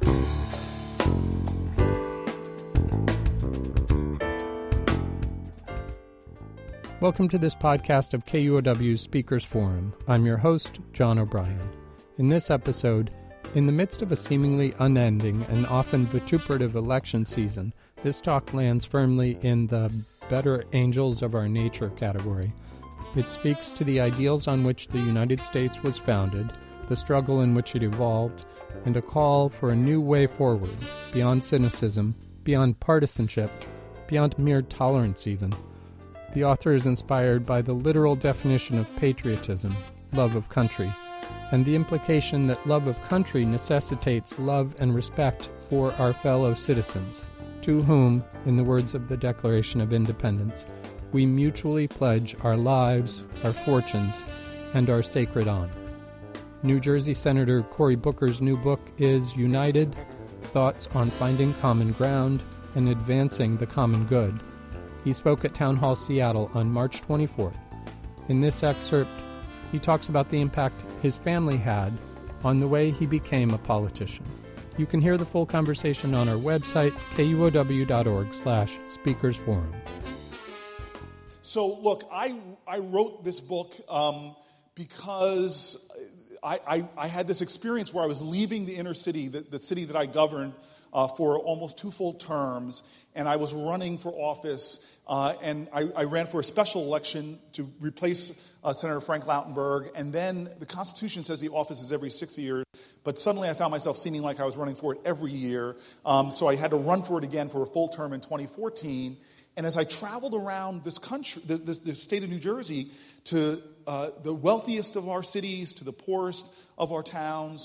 Welcome to this podcast of KUOW's Speakers Forum. I'm your host, John O'Brien. In this episode, in the midst of a seemingly unending and often vituperative election season, this talk lands firmly in the better angels of our nature category. It speaks to the ideals on which the United States was founded, the struggle in which it evolved, and a call for a new way forward, beyond cynicism, beyond partisanship, beyond mere tolerance even. The author is inspired by the literal definition of patriotism, love of country, and the implication that love of country necessitates love and respect for our fellow citizens, to whom, in the words of the Declaration of Independence, we mutually pledge our lives, our fortunes, and our sacred honor. New Jersey Senator Cory Booker's new book is United: Thoughts on Finding Common Ground and Advancing the Common Good. He spoke at Town Hall Seattle on March 24th. In this excerpt, he talks about the impact his family had on the way he became a politician. You can hear the full conversation on our website, kuow.org/speakersforum. So, look, I wrote this book because I had this experience where I was leaving the inner city, the city that I governed, for almost 2 full terms, and I was running for office, and I ran for a special election to replace Senator Frank Lautenberg, and then the Constitution says the office is every 6 years, but suddenly I found myself seeming like I was running for it every year, so I had to run for it again for a full term in 2014, and as I traveled around this country, the state of New Jersey, to the wealthiest of our cities, to the poorest of our towns,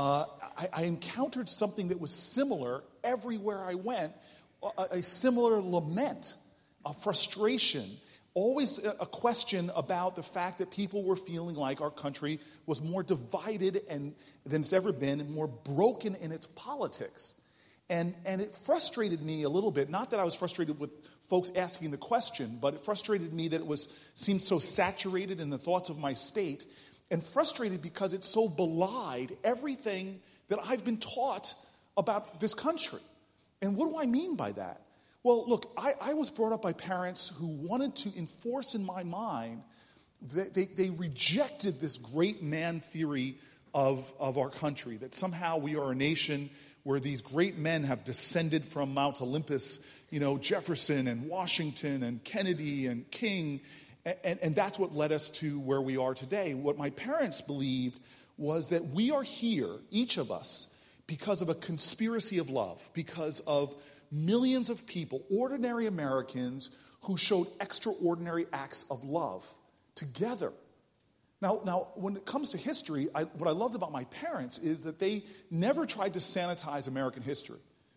I encountered something that was similar everywhere I went, a similar lament, a frustration, always a question about the fact that people were feeling like our country was more divided than it's ever been and more broken in its politics. And it frustrated me a little bit, not that I was frustrated with folks asking the question, but it frustrated me that it seemed so saturated in the thoughts of my state, and frustrated because it so belied everything that I've been taught about this country. And what do I mean by that? Well, look, I was brought up by parents who wanted to enforce in my mind that they rejected this great man theory of our country, that somehow we are a nation where these great men have descended from Mount Olympus, Jefferson and Washington and Kennedy and King, and that's what led us to where we are today. What my parents believed was that we are here, each of us, because of a conspiracy of love, because of millions of people, ordinary Americans, who showed extraordinary acts of love together. Now, when it comes to history, what I loved about my parents is that they never tried to sanitize American history.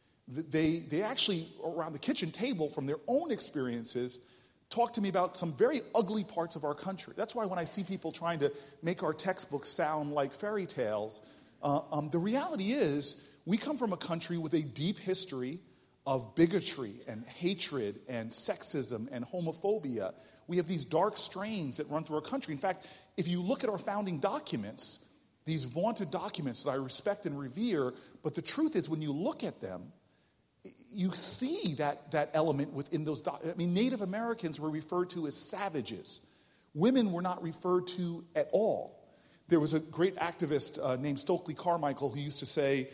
They actually, around the kitchen table, from their own experiences, talked to me about some very ugly parts of our country. That's why when I see people trying to make our textbooks sound like fairy tales, the reality is we come from a country with a deep history of bigotry and hatred and sexism and homophobia. We have these dark strains that run through our country. In fact, if you look at our founding documents, these vaunted documents that I respect and revere, but the truth is when you look at them, you see that element within those documents. I mean, Native Americans were referred to as savages. Women were not referred to at all. There was a great activist named Stokely Carmichael who used to say,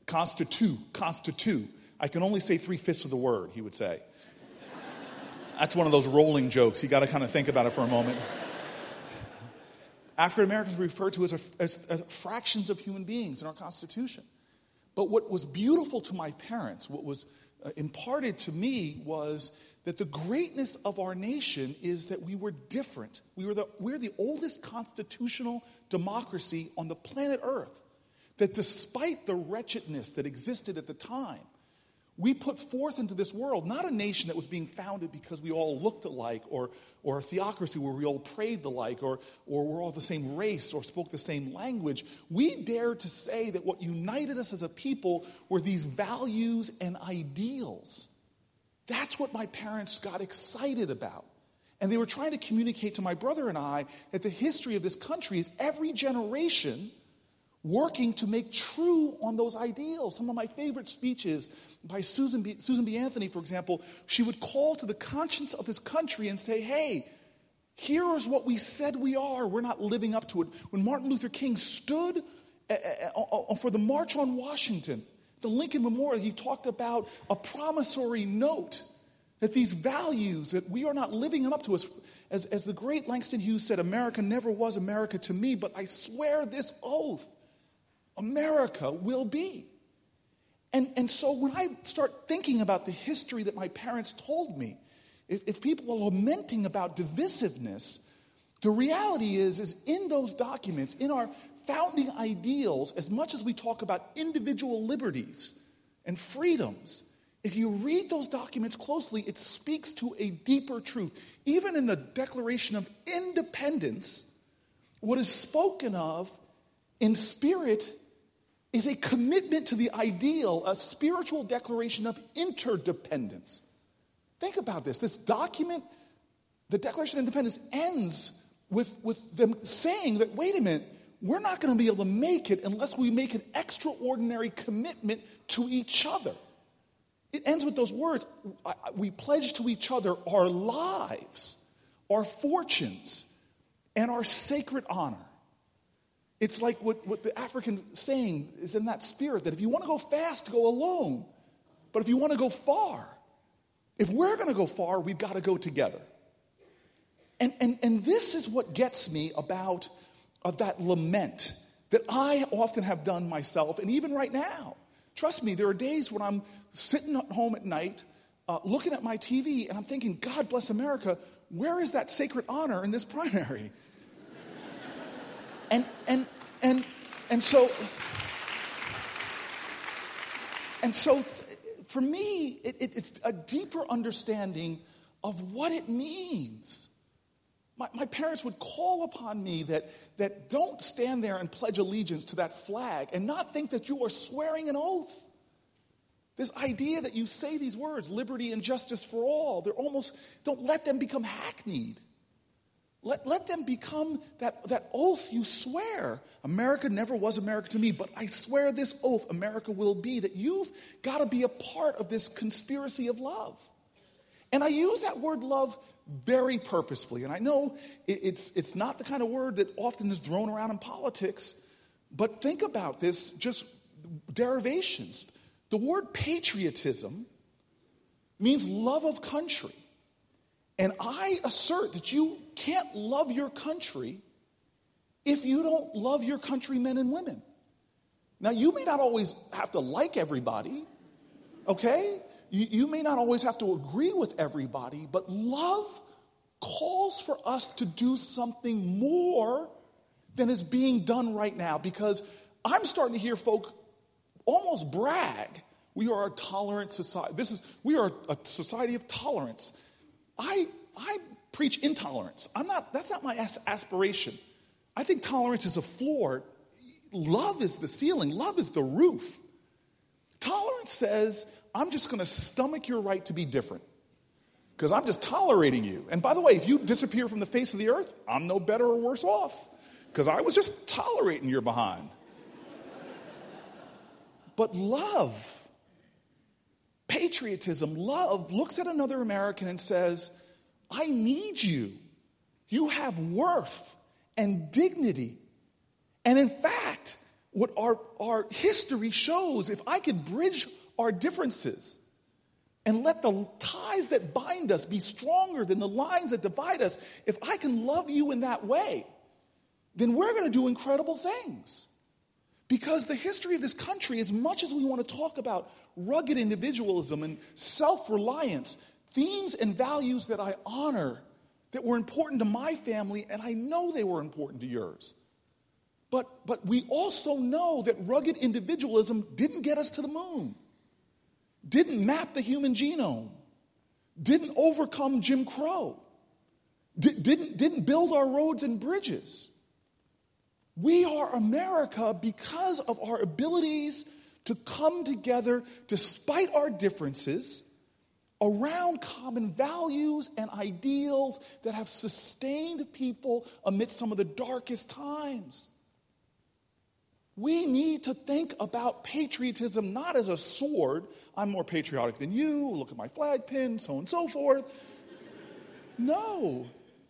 constitute. I can only say 3/5 of the word, he would say. That's one of those rolling jokes. You got to kind of think about it for a moment. African Americans were referred to as fractions of human beings in our Constitution. But what was beautiful to my parents, what was imparted to me, was that the greatness of our nation is that we were different. We're the oldest constitutional democracy on the planet Earth. That despite the wretchedness that existed at the time, we put forth into this world not a nation that was being founded because we all looked alike, or a theocracy where we all prayed alike, or we're all the same race or spoke the same language. We dared to say that what united us as a people were these values and ideals. That's what my parents got excited about. And they were trying to communicate to my brother and I that the history of this country is every generation working to make true on those ideals. Some of my favorite speeches by Susan B. Anthony, for example, she would call to the conscience of this country and say, hey, here is what we said we are. We're not living up to it. When Martin Luther King stood for the March on Washington, the Lincoln Memorial, he talked about a promissory note that these values that we are not living up to. As the great Langston Hughes said, America never was America to me, but I swear this oath, America will be. And so when I start thinking about the history that my parents told me, if people are lamenting about divisiveness, the reality is in those documents, in our founding ideals, as much as we talk about individual liberties and freedoms, if you read those documents closely, it speaks to a deeper truth. Even in the Declaration of Independence, what is spoken of in spirit is a commitment to the ideal, a spiritual declaration of interdependence. Think about this. This document, the Declaration of Independence, ends with them saying that, wait a minute, we're not going to be able to make it unless we make an extraordinary commitment to each other. It ends with those words. We pledge to each other our lives, our fortunes, and our sacred honor. It's like what the African saying is in that spirit, that if you want to go fast, go alone. But if you want to go far, if we're going to go far, we've got to go together. And this is what gets me about that lament that I often have done myself, and even right now. Trust me, there are days when I'm sitting at home at night, looking at my TV, and I'm thinking, God bless America, where is that sacred honor in this primary? And so for me, it's a deeper understanding of what it means. My parents would call upon me that don't stand there and pledge allegiance to that flag and not think that you are swearing an oath. This idea that you say these words, liberty and justice for all, don't let them become hackneyed. Let them become that oath you swear. America never was America to me, but I swear this oath, America will be, that you've got to be a part of this conspiracy of love. And I use that word love very purposefully. And I know it's not the kind of word that often is thrown around in politics, but think about this, just derivations. The word patriotism means love of country. And I assert that you can't love your country if you don't love your countrymen and women. Now, you may not always have to like everybody, okay? You may not always have to agree with everybody, but love calls for us to do something more than is being done right now, because I'm starting to hear folk almost brag. We are a tolerant society. We are a society of tolerance. I preach intolerance. That's not my aspiration. I think tolerance is a floor. Love is the ceiling. Love is the roof. Tolerance says, I'm just going to stomach your right to be different because I'm just tolerating you. And by the way, if you disappear from the face of the earth, I'm no better or worse off because I was just tolerating your behind. But love, patriotism, love looks at another American and says, I need you. You have worth and dignity. And in fact, what our history shows, if I could bridge our differences and let the ties that bind us be stronger than the lines that divide us, if I can love you in that way, then we're going to do incredible things. Because the history of this country, as much as we want to talk about rugged individualism and self-reliance, themes and values that I honor, that were important to my family, and I know they were important to yours. But we also know that rugged individualism didn't get us to the moon, didn't map the human genome, didn't overcome Jim Crow, didn't build our roads and bridges. We are America because of our abilities to come together despite our differences around common values and ideals that have sustained people amidst some of the darkest times. We need to think about patriotism not as a sword. I'm more patriotic than you. Look at my flag pin, so on and so forth. No.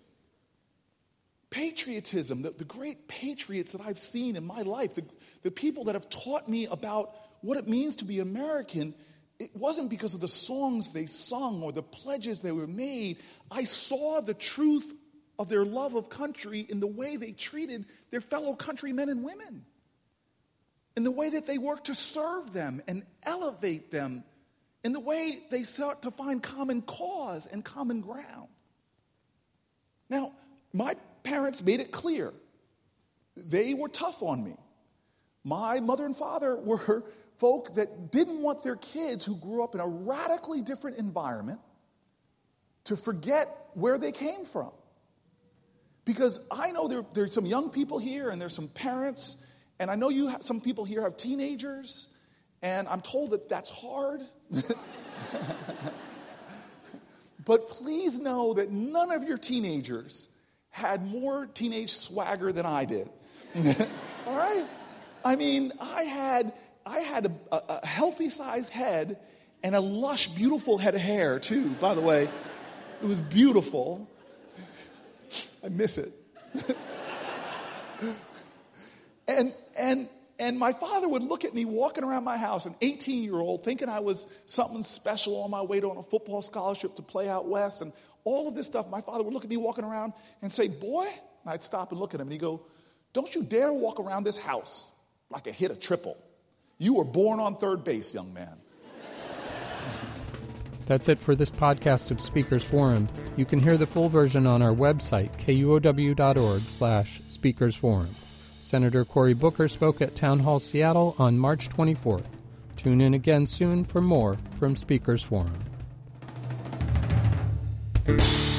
Patriotism, the great patriots that I've seen in my life, the people that have taught me about what it means to be American, it wasn't because of the songs they sung or the pledges they were made. I saw the truth of their love of country in the way they treated their fellow countrymen and women, in the way that they worked to serve them and elevate them, in the way they sought to find common cause and common ground. Now, my parents made it clear. They were tough on me. My mother and father were folk that didn't want their kids who grew up in a radically different environment to forget where they came from. Because I know there's some young people here and there's some parents, and I know some people here have teenagers, and I'm told that that's hard. But please know that none of your teenagers had more teenage swagger than I did. All right? I mean, I had a healthy-sized head and a lush, beautiful head of hair, too, by the way. It was beautiful. I miss it. And my father would look at me walking around my house, an 18-year-old, thinking I was something special on my way to on a football scholarship to play out west, and all of this stuff. My father would look at me walking around and say, "Boy," and I'd stop and look at him, and he'd go, "Don't you dare walk around this house like I hit a triple. You were born on third base, young man." That's it for this podcast of Speakers Forum. You can hear the full version on our website, kuow.org/speakersforum. Senator Cory Booker spoke at Town Hall Seattle on March 24th. Tune in again soon for more from Speakers Forum.